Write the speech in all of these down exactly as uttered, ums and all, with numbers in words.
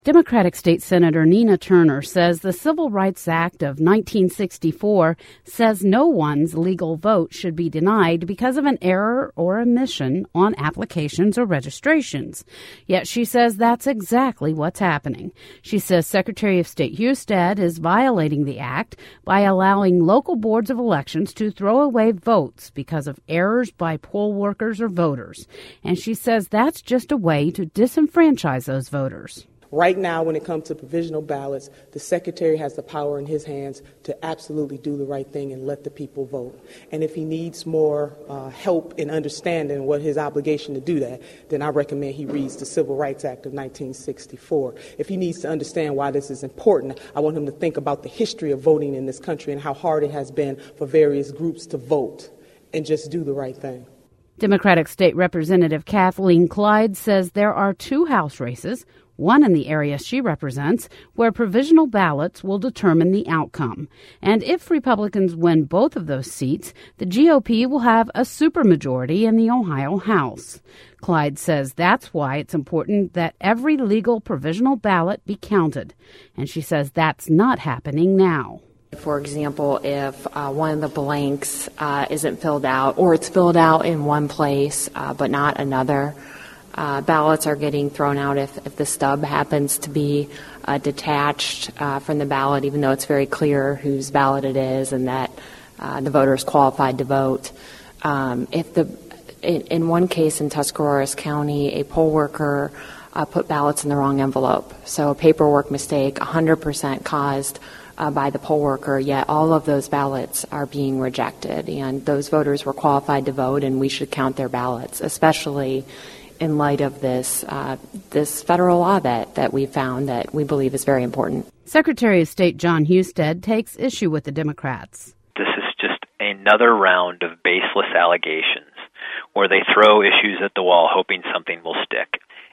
Democratic State Senator Nina Turner says the Civil Rights Act of nineteen sixty-four says no one's legal vote should be denied because of an error or omission on applications or registrations. Yet she says that's exactly what's happening. She says Secretary of State Husted is violating the act by allowing local boards of elections to throw away votes because of errors by poll workers or voters. And she says that's just a way to disenfranchise those voters. Right now, when it comes to provisional ballots, the Secretary has the power in his hands to absolutely do the right thing and let the people vote. And if he needs more uh, help in understanding what his obligation to do that, then I recommend he reads the Civil Rights Act of nineteen sixty-four. If he needs to understand why this is important, I want him to think about the history of voting in this country and how hard it has been for various groups to vote and just do the right thing. Democratic State Representative Kathleen Clyde says there are two House races, one in the area she represents, where provisional ballots will determine the outcome. And if Republicans win both of those seats, the G O P will have a supermajority in the Ohio House. Clyde says that's why it's important that every legal provisional ballot be counted. And she says that's not happening now. For example, if uh, one of the blanks uh, isn't filled out, or it's filled out in one place uh, but not another, Uh, ballots are getting thrown out if, if the stub happens to be uh, detached uh, from the ballot, even though it's very clear whose ballot it is and that uh, the voter is qualified to vote. Um, if the in, in one case in Tuscarawas County, a poll worker uh, put ballots in the wrong envelope, so a paperwork mistake, one hundred percent caused uh, by the poll worker, yet all of those ballots are being rejected, and those voters were qualified to vote, and we should count their ballots, especially in light of this uh, this federal law that, that we found that we believe is very important. Secretary of State Jon Husted takes issue with the Democrats. This is just another round of baseless allegations where they throw issues at the wall hoping something will stick.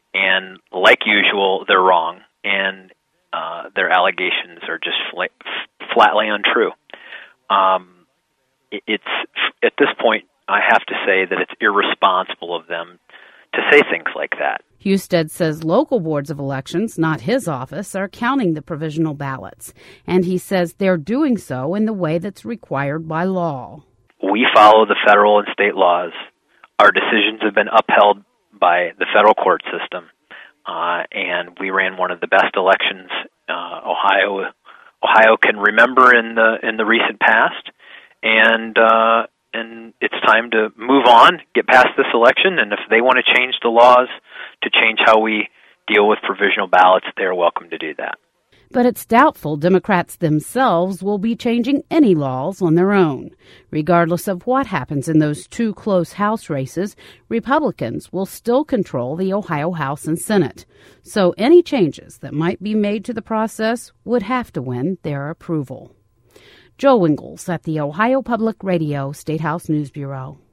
And like usual, they're wrong, and uh, their allegations are just fl- flatly untrue. Um, it's at this point, I have to say that it's irresponsible of them to say things like that. Husted says local boards of elections, not his office, are counting the provisional ballots, and he says they're doing so in the way that's required by law. We follow the federal and state laws. Our decisions have been upheld by the federal court system, uh, and we ran one of the best elections uh, Ohio Ohio can remember in the in the recent past, and uh, And it's time to move on, get past this election, and if they want to change the laws to change how we deal with provisional ballots, they're welcome to do that. But it's doubtful Democrats themselves will be changing any laws on their own. Regardless of what happens in those two close House races, Republicans will still control the Ohio House and Senate. So any changes that might be made to the process would have to win their approval. Joe Ingles at the Ohio Public Radio State House News Bureau.